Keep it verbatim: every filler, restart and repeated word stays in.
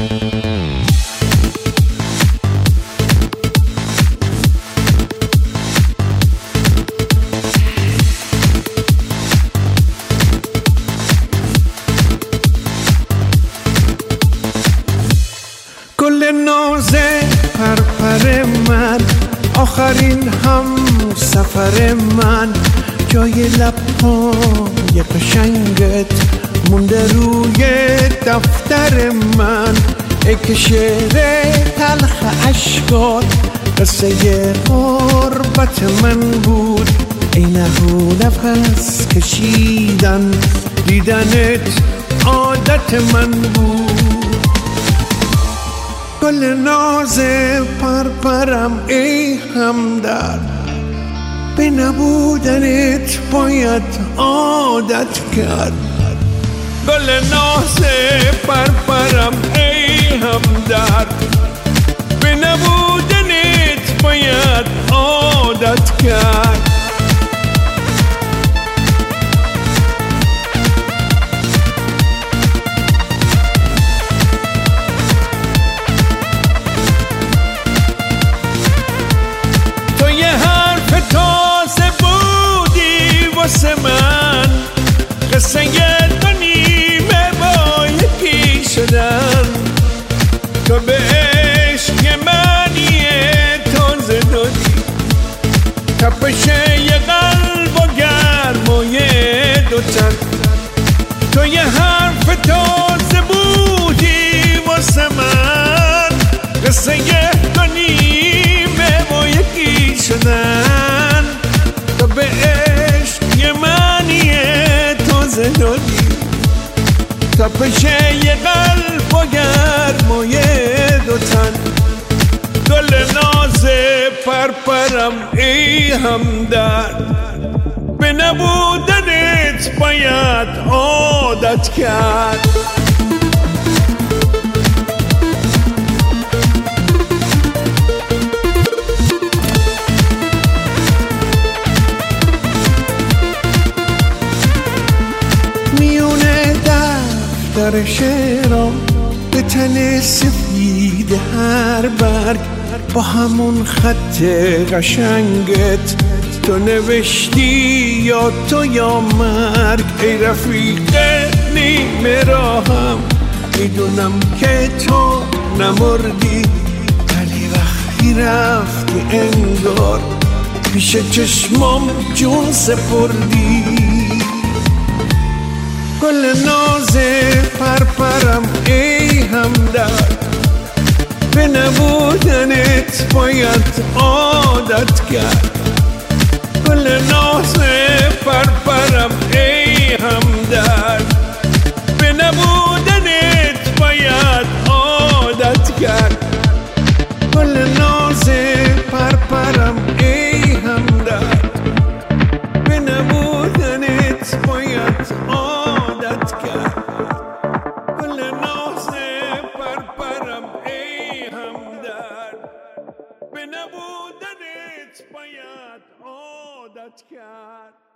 گل ناز پرپر من، آخرین هم سفر من، جای لب‌های قشنگت مونده روی دفتر من. ای که شعر تلخ اشکات قصه غربت من بود، ای نهو نفس کشیدن دیدنت عادت من بود. گل ناز پرپرم ای همدرد، به نبودنت باید عادت کرد. گل ناز پرپرم ای همدرد، به نبودنت باید عادت کرد. واسه من قصه دو نیمه با یکی شدن، تو به عشق منی تازه دادی، تپش یه قلب و گرمای دو تن. تو یه حرف تازه بودی واسه من، قصه دو نیمه با یکی شدن، تو به تازه دادی، تپش یه قلب و گرمای دو تن. گل ناز پرپرم ای همدرد، به نبودنت باید عادت کرد. در شعرام به تن سفید هر برگ، با همون خط قشنگت تو نوشتی یا تو یا مرگ. ای رفیق نیمه راهم، میدونم که تو نمردی، ولی وقتی رفتی انگار پیش چشمام جون سپردی. گل ناز پرپرم ای همدرد، به نبودنت باید عادت کرد. گل ناز پرپرم ای همدرد، به نبودنت باید عادت کرد. گل ناز پرپرم ای همدرد، به نبودنت باید عادت کرد. گل ناز پرپرم ای همدرد، به نبودنت باید عادت کرد.